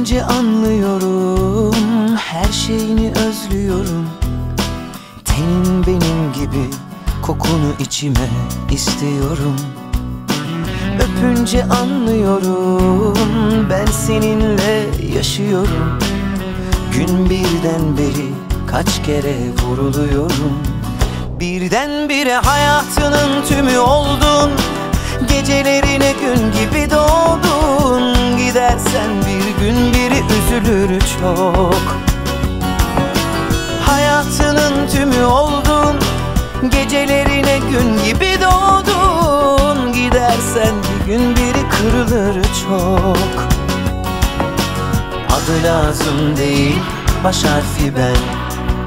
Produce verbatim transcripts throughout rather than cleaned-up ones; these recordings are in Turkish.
Öpünce anlıyorum, her şeyini özlüyorum. Tenin benim gibi, kokunu içime istiyorum. Öpünce anlıyorum, ben seninle yaşıyorum. Gün birden beri kaç kere vuruluyorum. Birdenbire hayatının tümü oldun. Gecelerine gün gibi doğdun. Gidersen bir gün biri üzülür çok. Hayatının tümü oldun. Gecelerine gün gibi doğdun. Gidersen bir gün biri kırılır çok. Adı lazım değil, baş harfi ben.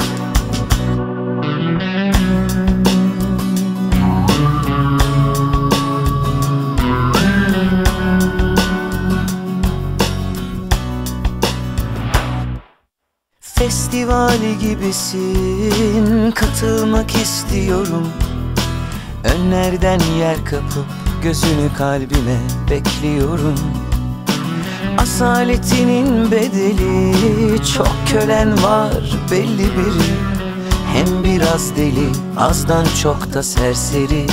Festivali gibisin, katılmak istiyorum. Önlerden yer kapıp gözünü kalbime bekliyorum. Asaletinin bedeli, çok kölen var belli biri. Hem biraz deli, azdan çok da serseri.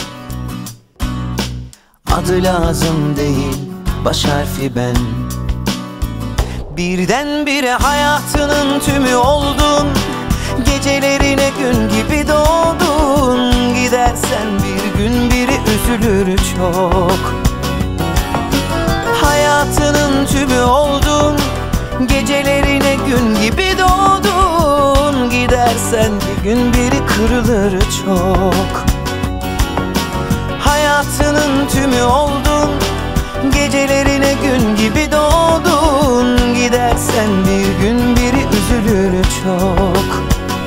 Adı lazım değil, baş harfi ben. Birdenbire hayatının tümü oldun. Gecelerine gün gibi doğdun. Gidersen bir gün biri üzülür çok. Hayatının tümü oldun. Gecelerine gün gibi doğdun. Gidersen bir gün biri kırılır çok. Hayatının tümü oldun. Gecelerine gün gibi doğdun. Gidersen bir gün biri üzülür çok.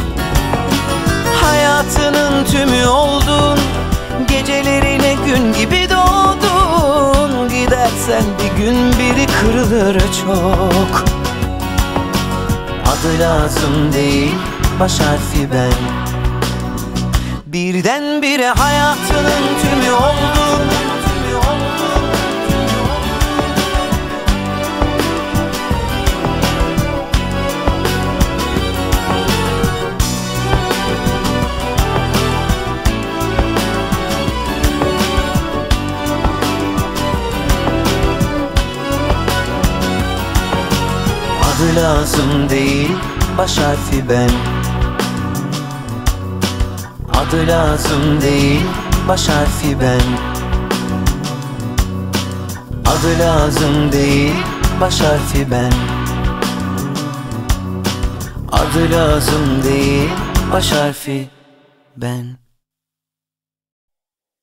Hayatının tümü oldun. Gecelerine gün gibi doğdun. Gidersen bir gün biri kırılır çok. Adı lazım değil, baş harfi ben. Birdenbire hayatının tümü oldun. Adı lazım değil, baş harfi ben. Adı lazım değil, baş harfi ben. Adı lazım değil, baş harfi ben. Adı lazım değil, baş harfi ben.